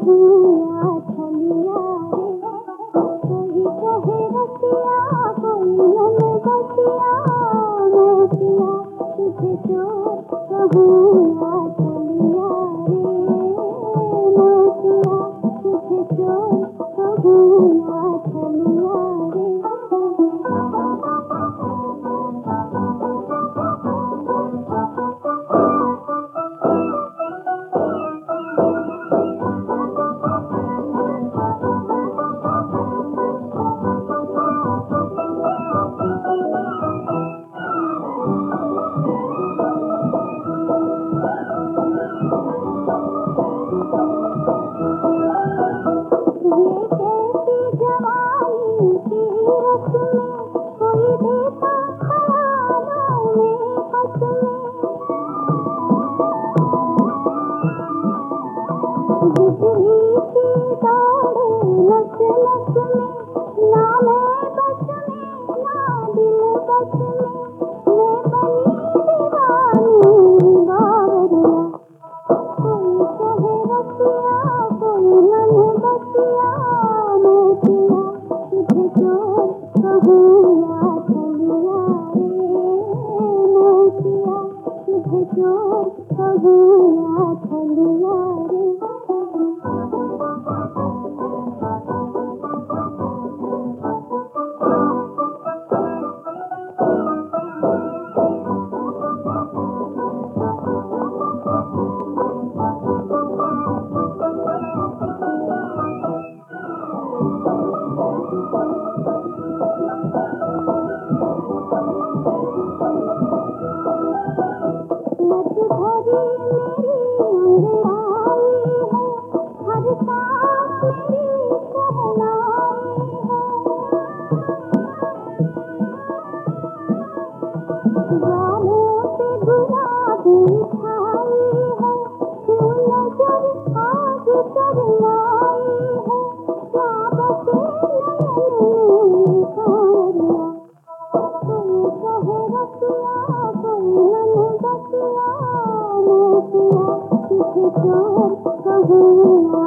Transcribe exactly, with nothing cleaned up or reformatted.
कहूँ या छलिया रे, कोई कहे रसिया कोई मन बसिया, मैं पिया तुझे चोर कहूँ या छलिया रे, मैं पिया तुझे चोर कहूँ या छलिया रे। बिजली की दौड़े नस नस में, ना मैं बस में ना दिल बस में, मैं बनी दीवानी बावरिया, कोई कहे रसिया कोई मन बसिया, मैं पिया तुझे चोर कहूँ या छलिया रे, मैं पिया तुझे चोर कहूँ या छलिया रे। मत भरी मेरी अंगड़ाई है, हर सांस मेरी शहनाई है, गालों पे गुलाबी छाई है, क्यों नजर आज शर्माई है, क्या बसे नयन में कांवरिया, कोई कहे रसिया कोई मन बसिया, मैं पिया तुझे चोर कहूँ।